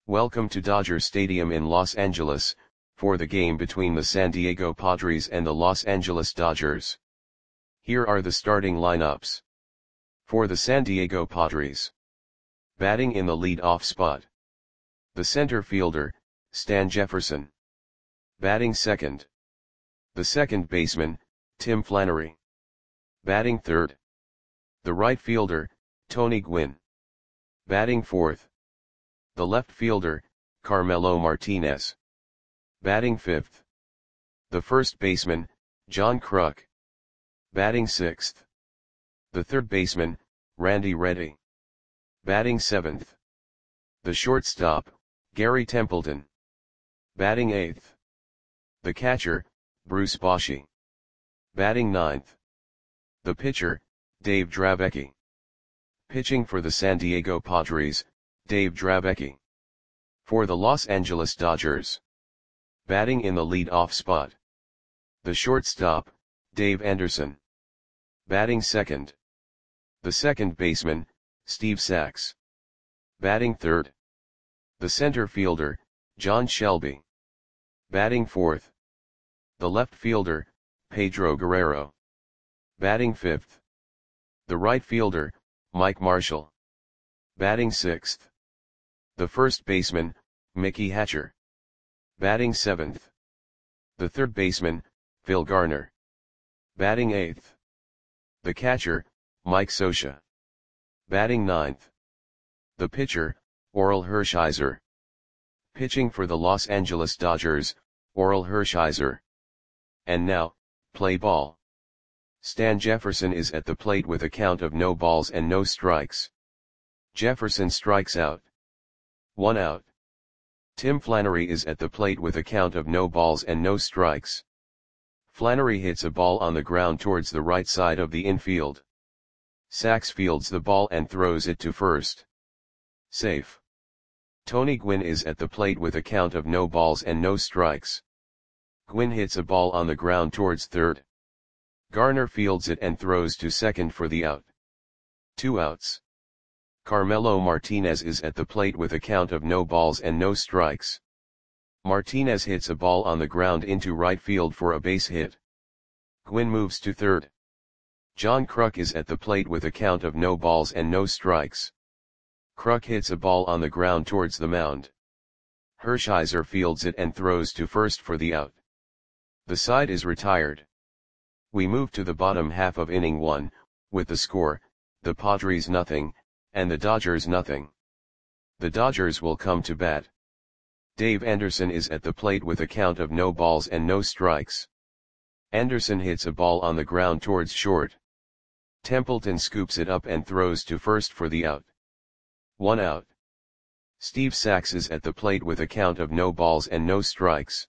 Welcome to Dodger Stadium in Los Angeles, for the game between the San Diego Padres and the Los Angeles Dodgers. Here are the starting lineups. For the San Diego Padres. Batting in the lead-off spot. The center fielder, Stan Jefferson. Batting second. The second baseman, Tim Flannery. Batting third. The right fielder, Tony Gwynn. Batting fourth. The left fielder, Carmelo Martinez. Batting fifth. The first baseman, John Kruk. Batting sixth. The third baseman, Randy Reddy. Batting seventh. The shortstop, Gary Templeton. Batting eighth. The catcher, Bruce Bochy. Batting ninth. The pitcher, Dave Dravecky. Pitching for the San Diego Padres, Dave Dravecky. For the Los Angeles Dodgers. Batting in the lead-off spot. The shortstop, Dave Anderson. Batting second. The second baseman, Steve Sax. Batting third. The center fielder, John Shelby. Batting fourth. The left fielder, Pedro Guerrero. Batting fifth. The right fielder, Mike Marshall. Batting sixth. The first baseman, Mickey Hatcher. Batting seventh. The third baseman, Phil Garner. Batting eighth. The catcher, Mike Scioscia. Batting ninth. The pitcher, Orel Hershiser. Pitching for the Los Angeles Dodgers, Orel Hershiser. And now, play ball. Stan Jefferson is at the plate with a count of no balls and no strikes. Jefferson strikes out. 1 out. Tim Flannery is at the plate with a count of no balls and no strikes. Flannery hits a ball on the ground towards the right side of the infield. Sax fields the ball and throws it to first. Safe. Tony Gwynn is at the plate with a count of no balls and no strikes. Gwynn hits a ball on the ground towards third. Garner fields it and throws to second for the out. 2 outs. Carmelo Martinez is at the plate with a count of no balls and no strikes. Martinez hits a ball on the ground into right field for a base hit. Gwynn moves to third. John Kruk is at the plate with a count of no balls and no strikes. Kruk hits a ball on the ground towards the mound. Hershiser fields it and throws to first for the out. The side is retired. We move to the bottom half of inning 1, with the score, the Padres 0, and the Dodgers 0. The Dodgers will come to bat. Dave Anderson is at the plate with a count of no balls and no strikes. Anderson hits a ball on the ground towards short. Templeton scoops it up and throws to first for the out. 1 out. Steve Sax is at the plate with a count of no balls and no strikes.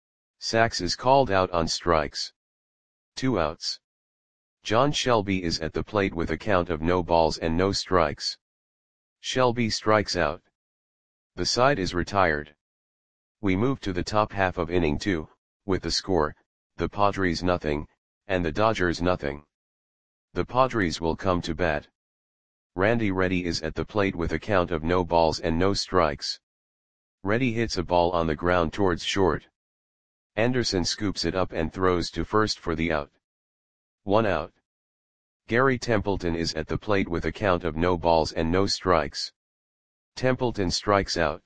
Sax is called out on strikes. 2 outs. John Shelby is at the plate with a count of no balls and no strikes. Shelby strikes out. The side is retired. We move to the top half of inning 2, with the score, the Padres 0, and the Dodgers 0. The Padres will come to bat. Randy Reddy is at the plate with a count of no balls and no strikes. Reddy hits a ball on the ground towards short. Anderson scoops it up and throws to first for the out. 1 out. Gary Templeton is at the plate with a count of no balls and no strikes. Templeton strikes out.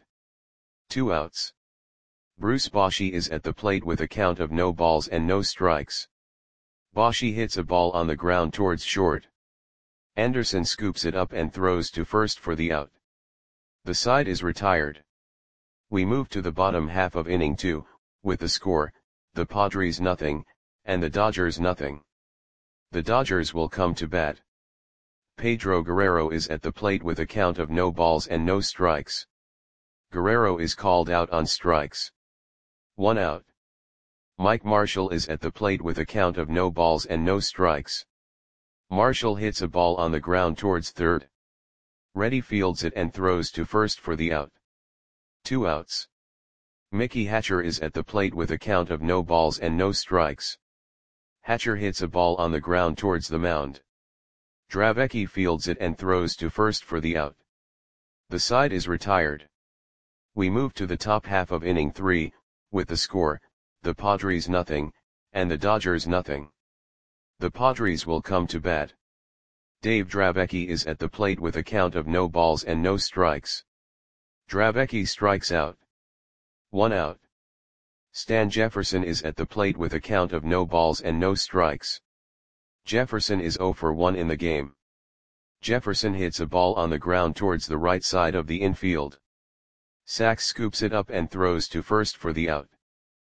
2 outs. Bruce Bochy is at the plate with a count of no balls and no strikes. Bochy hits a ball on the ground towards short. Anderson scoops it up and throws to first for the out. The side is retired. We move to the bottom half of inning 2, with the score, the Padres 0, and the Dodgers 0. The Dodgers will come to bat. Pedro Guerrero is at the plate with a count of no balls and no strikes. Guerrero is called out on strikes. 1 out. Mike Marshall is at the plate with a count of no balls and no strikes. Marshall hits a ball on the ground towards third. Reddy fields it and throws to first for the out. 2 outs. Mickey Hatcher is at the plate with a count of no balls and no strikes. Hatcher hits a ball on the ground towards the mound. Dravecky fields it and throws to first for the out. The side is retired. We move to the top half of inning 3, with the score, the Padres nothing, and the Dodgers nothing. The Padres will come to bat. Dave Dravecky is at the plate with a count of no balls and no strikes. Dravecky strikes out. 1 out. Stan Jefferson is at the plate with a count of no balls and no strikes. Jefferson is 0 for 1 in the game. Jefferson hits a ball on the ground towards the right side of the infield. Sachs scoops it up and throws to first for the out.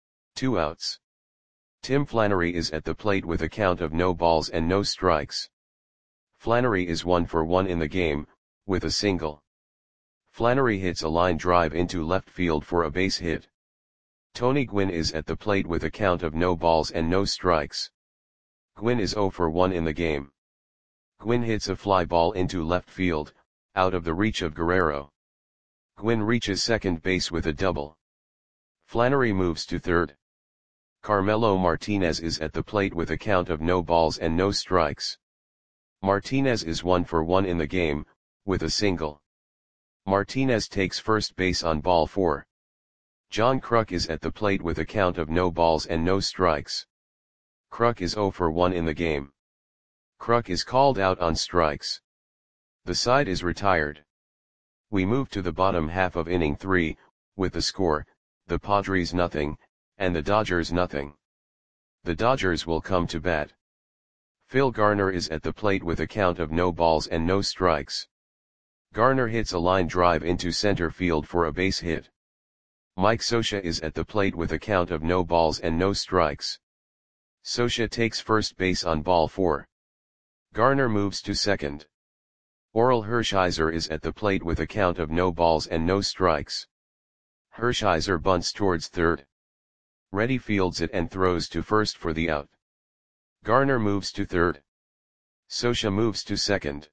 2 outs. Tim Flannery is at the plate with a count of no balls and no strikes. Flannery is 1 for 1 in the game, with a single. Flannery hits a line drive into left field for a base hit. Tony Gwynn is at the plate with a count of no balls and no strikes. Gwynn is 0 for 1 in the game. Gwynn hits a fly ball into left field, out of the reach of Guerrero. Gwynn reaches second base with a double. Flannery moves to third. Carmelo Martinez is at the plate with a count of no balls and no strikes. Martinez is 1 for 1 in the game, with a single. Martinez takes first base on ball 4. John Kruk is at the plate with a count of no balls and no strikes. Kruk is 0 for 1 in the game. Kruk is called out on strikes. The side is retired. We move to the bottom half of inning 3, with the score, the Padres nothing, and the Dodgers nothing. The Dodgers will come to bat. Phil Garner is at the plate with a count of no balls and no strikes. Garner hits a line drive into center field for a base hit. Mike Scioscia is at the plate with a count of no balls and no strikes. Scioscia takes first base on ball 4. Garner moves to second. Orel Hershiser is at the plate with a count of no balls and no strikes. Hershiser bunts towards third. Reddy fields it and throws to first for the out. Garner moves to third. Scioscia moves to second.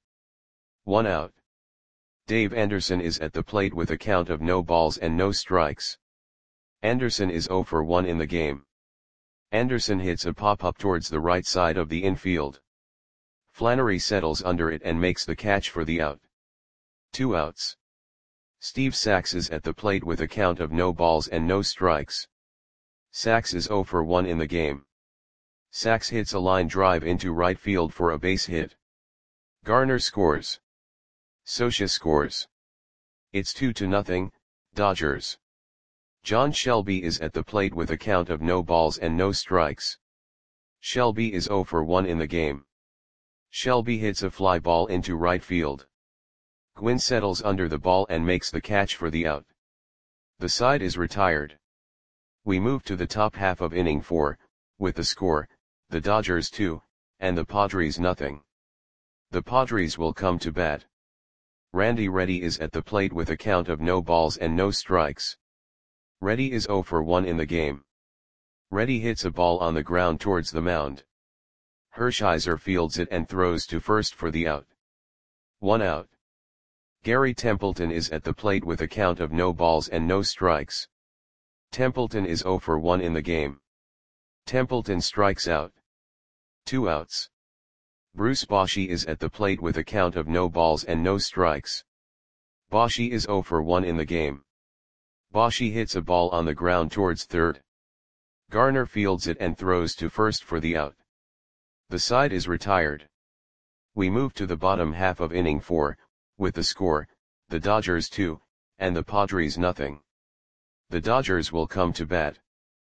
1 out. Dave Anderson is at the plate with a count of no balls and no strikes. Anderson is 0 for 1 in the game. Anderson hits a pop-up towards the right side of the infield. Flannery settles under it and makes the catch for the out. 2 outs. Steve Sachs is at the plate with a count of no balls and no strikes. Sachs is 0 for 1 in the game. Sachs hits a line drive into right field for a base hit. Garner scores. Scioscia scores. It's 2-0, Dodgers. John Shelby is at the plate with a count of no balls and no strikes. Shelby is 0 for 1 in the game. Shelby hits a fly ball into right field. Gwynn settles under the ball and makes the catch for the out. The side is retired. We move to the top half of inning 4, with the score, the Dodgers 2, and the Padres nothing. The Padres will come to bat. Randy Reddy is at the plate with a count of no balls and no strikes. Reddy is 0 for 1 in the game. Reddy hits a ball on the ground towards the mound. Hershiser fields it and throws to first for the out. 1 out. Gary Templeton is at the plate with a count of no balls and no strikes. Templeton is 0 for 1 in the game. Templeton strikes out. 2 outs. Bruce Bochy is at the plate with a count of no balls and no strikes. Bochy is 0 for 1 in the game. Bochy hits a ball on the ground towards third. Garner fields it and throws to first for the out. The side is retired. We move to the bottom half of inning 4, with the score, the Dodgers 2, and the Padres nothing. The Dodgers will come to bat.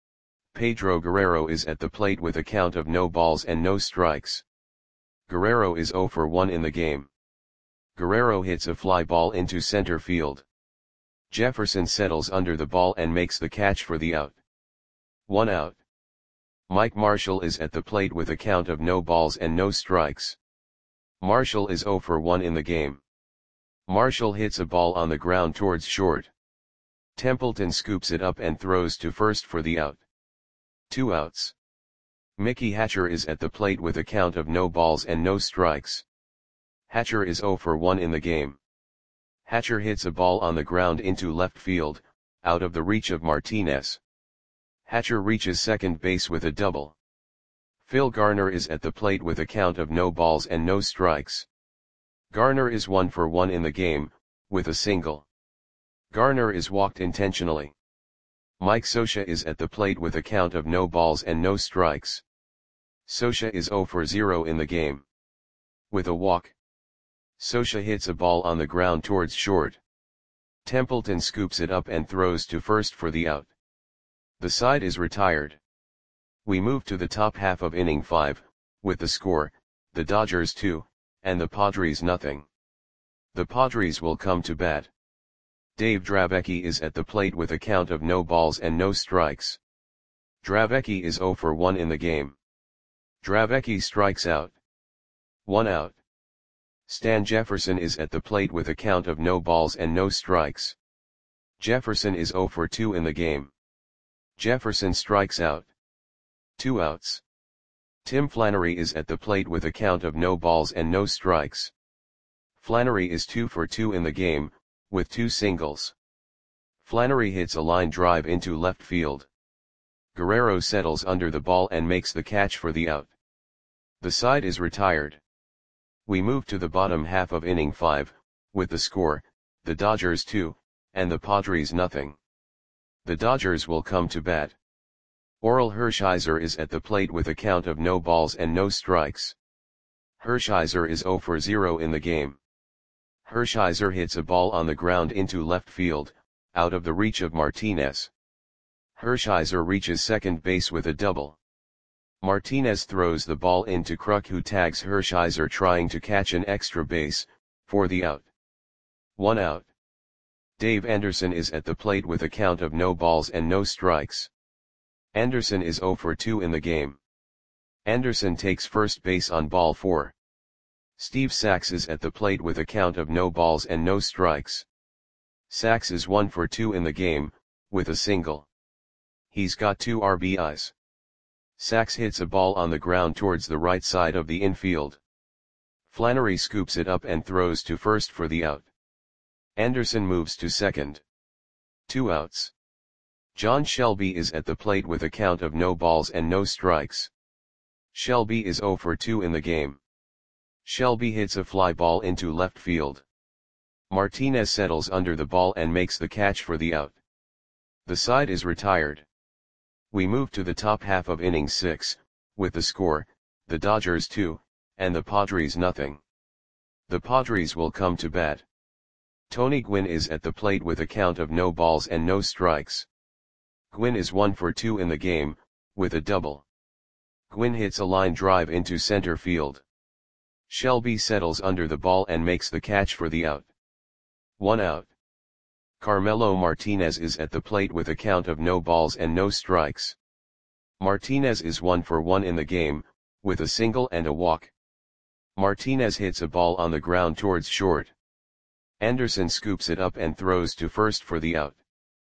Pedro Guerrero is at the plate with a count of no balls and no strikes. Guerrero is 0 for 1 in the game. Guerrero hits a fly ball into center field. Jefferson settles under the ball and makes the catch for the out. 1 out. Mike Marshall is at the plate with a count of no balls and no strikes. Marshall is 0 for 1 in the game. Marshall hits a ball on the ground towards short. Templeton scoops it up and throws to first for the out. 2 outs. Mickey Hatcher is at the plate with a count of no balls and no strikes. Hatcher is 0 for 1 in the game. Hatcher hits a ball on the ground into left field, out of the reach of Martinez. Hatcher reaches second base with a double. Phil Garner is at the plate with a count of no balls and no strikes. Garner is 1 for 1 in the game, with a single. Garner is walked intentionally. Mike Scioscia is at the plate with a count of no balls and no strikes. Scioscia is 0 for 0 in the game. With a walk, Scioscia hits a ball on the ground towards short. Templeton scoops it up and throws to first for the out. The side is retired. We move to the top half of inning 5, with the score, the Dodgers 2, and the Padres nothing. The Padres will come to bat. Dave Dravecky is at the plate with a count of no balls and no strikes. Dravecky is 0 for 1 in the game. Dravecky strikes out. 1 out. Stan Jefferson is at the plate with a count of no balls and no strikes. Jefferson is 0 for 2 in the game. Jefferson strikes out. 2 outs. Tim Flannery is at the plate with a count of no balls and no strikes. Flannery is 2 for 2 in the game, with 2 singles. Flannery hits a line drive into left field. Guerrero settles under the ball and makes the catch for the out. The side is retired. We move to the bottom half of inning 5, with the score, the Dodgers 2, and the Padres nothing. The Dodgers will come to bat. Orel Hershiser is at the plate with a count of no balls and no strikes. Hershiser is 0 for 0 in the game. Hershiser hits a ball on the ground into left field, out of the reach of Martinez. Hershiser reaches second base with a double. Martinez throws the ball into Kruk, who tags Hershiser trying to catch an extra base, for the out. 1 out. Dave Anderson is at the plate with a count of no balls and no strikes. Anderson is 0 for 2 in the game. Anderson takes first base on ball 4. Steve Sax is at the plate with a count of no balls and no strikes. Sax is 1 for 2 in the game, with a single. He's got 2 RBIs. Sax hits a ball on the ground towards the right side of the infield. Flannery scoops it up and throws to first for the out. Anderson moves to second. 2 outs. John Shelby is at the plate with a count of no balls and no strikes. Shelby is 0 for 2 in the game. Shelby hits a fly ball into left field. Martinez settles under the ball and makes the catch for the out. The side is retired. We move to the top half of inning 6, with the score, the Dodgers 2, and the Padres nothing. The Padres will come to bat. Tony Gwynn is at the plate with a count of no balls and no strikes. Gwynn is 1 for 2 in the game, with a double. Gwynn hits a line drive into center field. Shelby settles under the ball and makes the catch for the out. 1 out. Carmelo Martinez is at the plate with a count of no balls and no strikes. Martinez is 1 for 1 in the game, with a single and a walk. Martinez hits a ball on the ground towards short. Anderson scoops it up and throws to first for the out.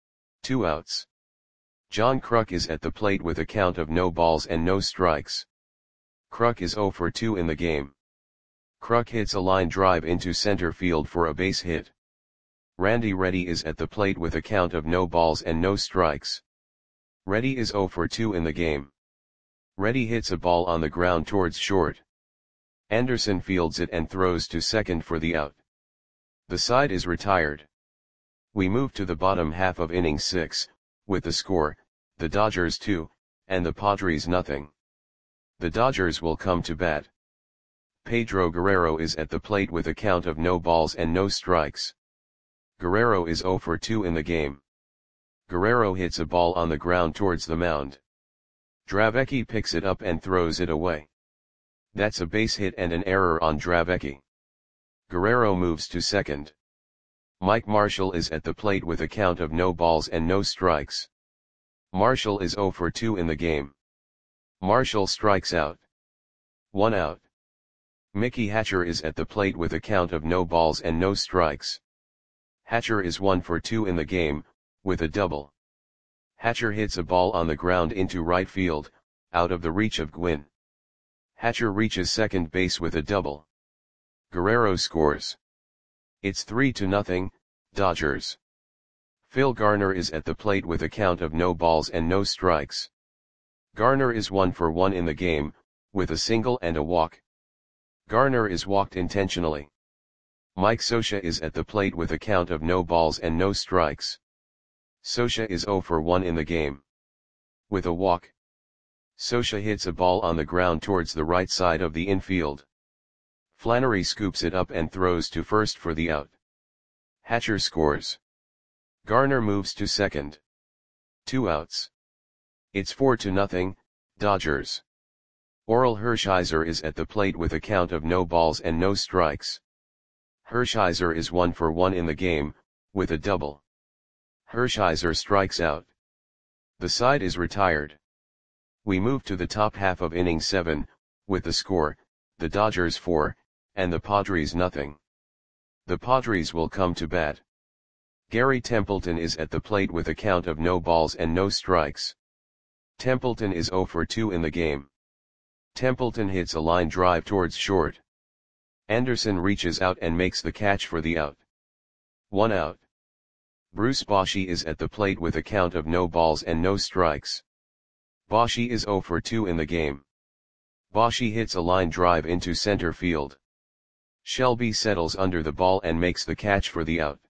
2 outs. John Kruk is at the plate with a count of no balls and no strikes. Kruk is 0 for 2 in the game. Kruk hits a line drive into center field for a base hit. Randy Reddy is at the plate with a count of no balls and no strikes. Reddy is 0 for 2 in the game. Reddy hits a ball on the ground towards short. Anderson fields it and throws to second for the out. The side is retired. We move to the bottom half of inning 6, with the score, the Dodgers 2, and the Padres nothing. The Dodgers will come to bat. Pedro Guerrero is at the plate with a count of no balls and no strikes. Guerrero is 0 for 2 in the game. Guerrero hits a ball on the ground towards the mound. Dravecky picks it up and throws it away. That's a base hit and an error on Dravecky. Guerrero moves to second. Mike Marshall is at the plate with a count of no balls and no strikes. Marshall is 0 for 2 in the game. Marshall strikes out. 1 out. Mickey Hatcher is at the plate with a count of no balls and no strikes. Hatcher is 1 for 2 in the game, with a double. Hatcher hits a ball on the ground into right field, out of the reach of Gwynn. Hatcher reaches second base with a double. Guerrero scores. It's 3-0, Dodgers. Phil Garner is at the plate with a count of no balls and no strikes. Garner is 1 for 1 in the game, with a single and a walk. Garner is walked intentionally. Mike Scioscia is at the plate with a count of no balls and no strikes. Scioscia is 0 for 1 in the game. With a walk, Scioscia hits a ball on the ground towards the right side of the infield. Flannery scoops it up and throws to first for the out. Hatcher scores. Garner moves to second. 2 outs. It's 4-0, Dodgers. Orel Hershiser is at the plate with a count of no balls and no strikes. Hershiser is 1 for 1 in the game, with a double. Hershiser strikes out. The side is retired. We move to the top half of inning 7, with the score, the Dodgers 4, and the Padres nothing. The Padres will come to bat. Gary Templeton is at the plate with a count of no balls and no strikes. Templeton is 0 for 2 in the game. Templeton hits a line drive towards short. Anderson reaches out and makes the catch for the out. 1 out. Bruce Bochy is at the plate with a count of no balls and no strikes. Bochy is 0 for 2 in the game. Bochy hits a line drive into center field. Shelby settles under the ball and makes the catch for the out.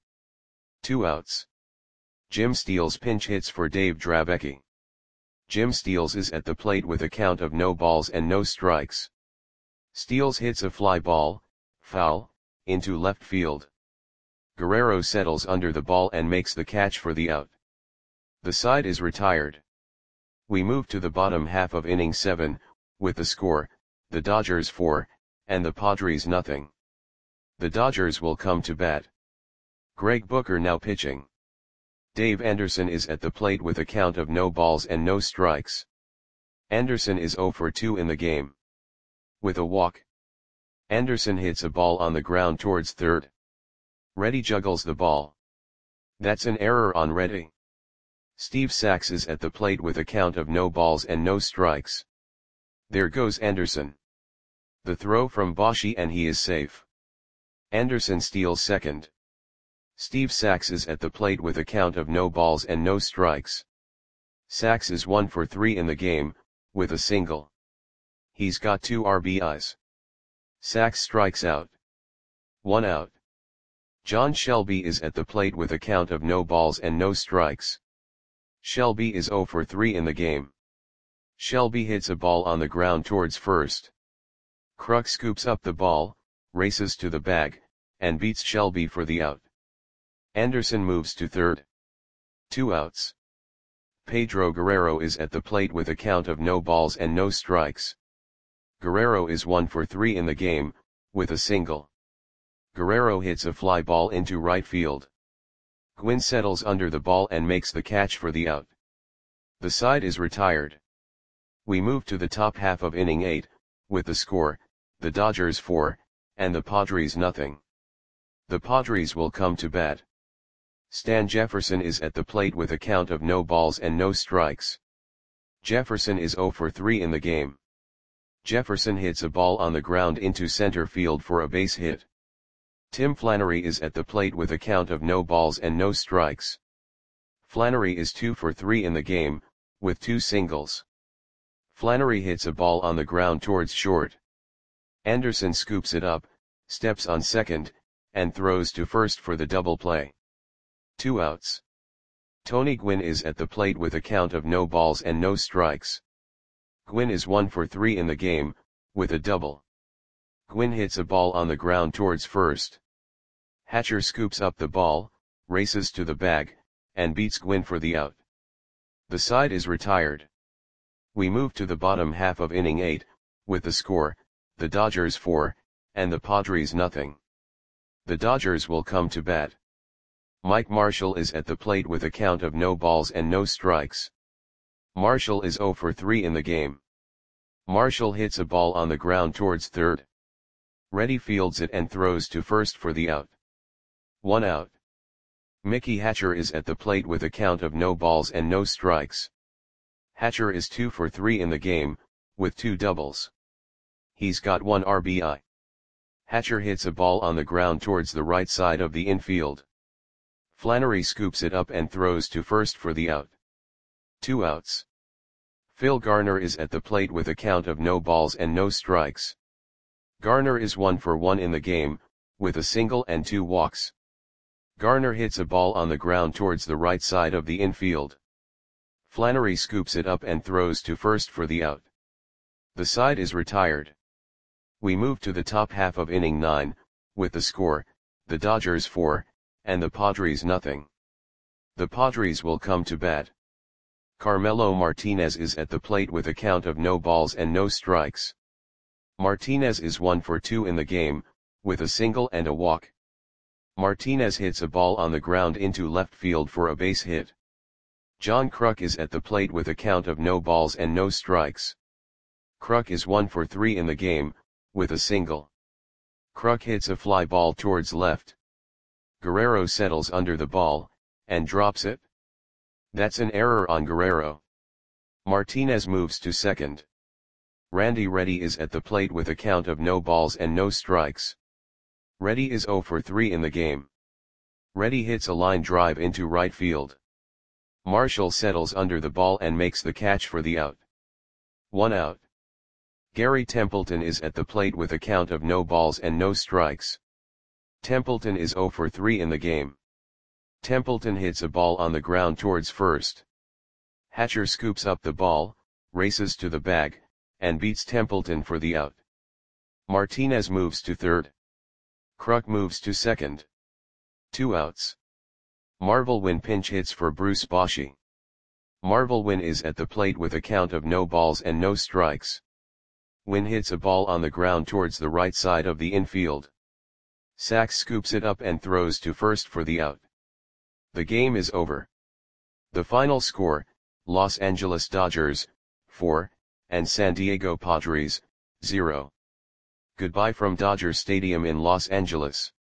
2 outs. Jim Steels pinch hits for Dave Dravecky. Jim Steels is at the plate with a count of no balls and no strikes. Steels hits a fly ball, foul, into left field. Guerrero settles under the ball and makes the catch for the out. The side is retired. We move to the bottom half of inning 7, with the score, the Dodgers 4, and the Padres nothing. The Dodgers will come to bat. Greg Booker now pitching. Dave Anderson is at the plate with a count of no balls and no strikes. Anderson is 0 for 2 in the game. With a walk, Anderson hits a ball on the ground towards third. Reddy juggles the ball. That's an error on Reddy. Steve Sax is at the plate with a count of no balls and no strikes. There goes Anderson. The throw from Bochy and he is safe. Anderson steals second. Steve Sax is at the plate with a count of no balls and no strikes. Sax is 1 for 3 in the game, with a single. He's got 2 RBIs. Sax strikes out. 1 out. John Shelby is at the plate with a count of no balls and no strikes. Shelby is 0 for 3 in the game. Shelby hits a ball on the ground towards first. Kruk scoops up the ball, races to the bag, and beats Shelby for the out. Anderson moves to third. 2 outs. Pedro Guerrero is at the plate with a count of no balls and no strikes. Guerrero is 1 for 3 in the game, with a single. Guerrero hits a fly ball into right field. Gwynn settles under the ball and makes the catch for the out. The side is retired. We move to the top half of inning 8, with the score, the Dodgers 4, and the Padres nothing. The Padres will come to bat. Stan Jefferson is at the plate with a count of no balls and no strikes. Jefferson is 0 for 3 in the game. Jefferson hits a ball on the ground into center field for a base hit. Tim Flannery is at the plate with a count of no balls and no strikes. Flannery is 2 for 3 in the game, with 2 singles. Flannery hits a ball on the ground towards short. Anderson scoops it up, steps on second, and throws to first for the double play. 2 outs. Tony Gwynn is at the plate with a count of no balls and no strikes. Gwynn is 1 for 3 in the game, with a double. Gwynn hits a ball on the ground towards first. Hatcher scoops up the ball, races to the bag, and beats Gwynn for the out. The side is retired. We move to the bottom half of inning 8, with the score, the Dodgers 4, and the Padres nothing. The Dodgers will come to bat. Mike Marshall is at the plate with a count of no balls and no strikes. Marshall is 0 for 3 in the game. Marshall hits a ball on the ground towards third. Reddy fields it and throws to first for the out. 1 out. Mickey Hatcher is at the plate with a count of no balls and no strikes. Hatcher is 2 for 3 in the game, with 2 doubles. He's got 1 RBI. Hatcher hits a ball on the ground towards the right side of the infield. Flannery scoops it up and throws to first for the out. 2 outs. Phil Garner is at the plate with a count of no balls and no strikes. Garner is 1 for 1 in the game, with a single and 2 walks. Garner hits a ball on the ground towards the right side of the infield. Flannery scoops it up and throws to first for the out. The side is retired. We move to the top half of inning 9, with the score, the Dodgers 4, and the Padres nothing. The Padres will come to bat. Carmelo Martinez is at the plate with a count of no balls and no strikes. Martinez is 1 for 2 in the game, with a single and a walk. Martinez hits a ball on the ground into left field for a base hit. John Kruk is at the plate with a count of no balls and no strikes. Kruk is 1 for 3 in the game, with a single. Kruk hits a fly ball towards left. Guerrero settles under the ball, and drops it. That's an error on Guerrero. Martinez moves to second. Randy Reddy is at the plate with a count of no balls and no strikes. Reddy is 0 for 3 in the game. Reddy hits a line drive into right field. Marshall settles under the ball and makes the catch for the out. 1 out. Gary Templeton is at the plate with a count of no balls and no strikes. Templeton is 0 for 3 in the game. Templeton hits a ball on the ground towards first. Hatcher scoops up the ball, races to the bag, and beats Templeton for the out. Martinez moves to third. Kruk moves to second. 2 outs. Marvel Wynn pinch hits for Bruce Bochy. Marvel Wynn is at the plate with a count of no balls and no strikes. Wynn hits a ball on the ground towards the right side of the infield. Sachs scoops it up and throws to first for the out. The game is over. The final score, Los Angeles Dodgers, 4, and San Diego Padres, 0. Goodbye from Dodger Stadium in Los Angeles.